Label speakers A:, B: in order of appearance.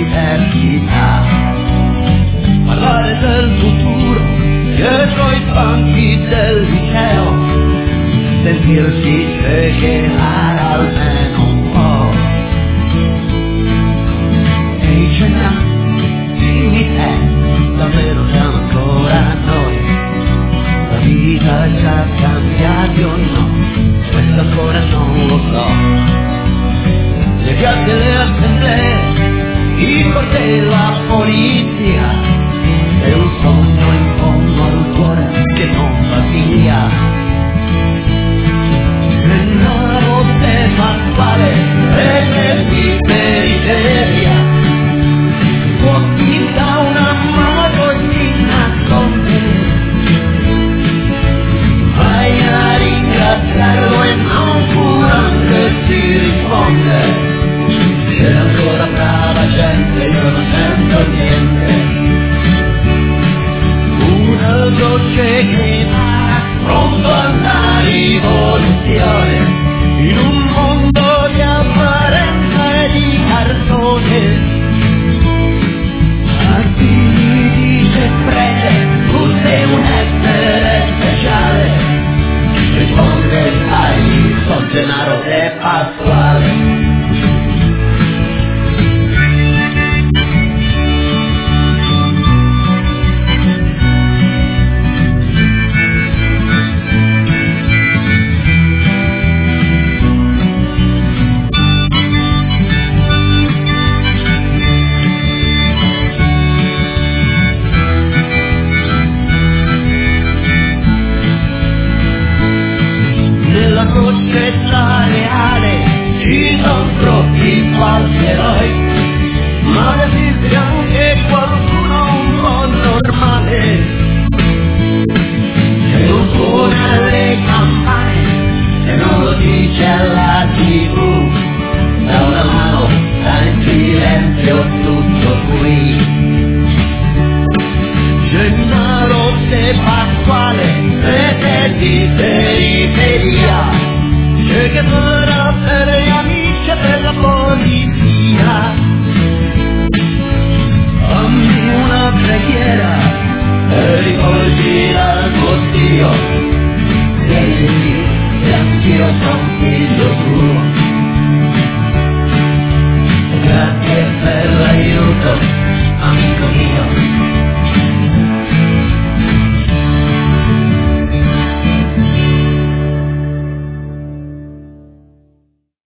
A: all'università. Parlare del futuro dietro i banchi del liceo, sentirsi chiacchierare almeno un po'. Ehi Gianna, dimmi te, davvero siamo ancora noi? La vita è già cambiata o no? Questo ancora non lo so. Le piazze, le assemblee, i cortei, la polizia, è un sogno in fondo al cuore che non va via. Nella tema quale è di periferia, fuochi da una mano si nasconde. Vai a ringraziarlo e non curante si risponde. C'è ancora brava gente, io non sento niente. Una voce che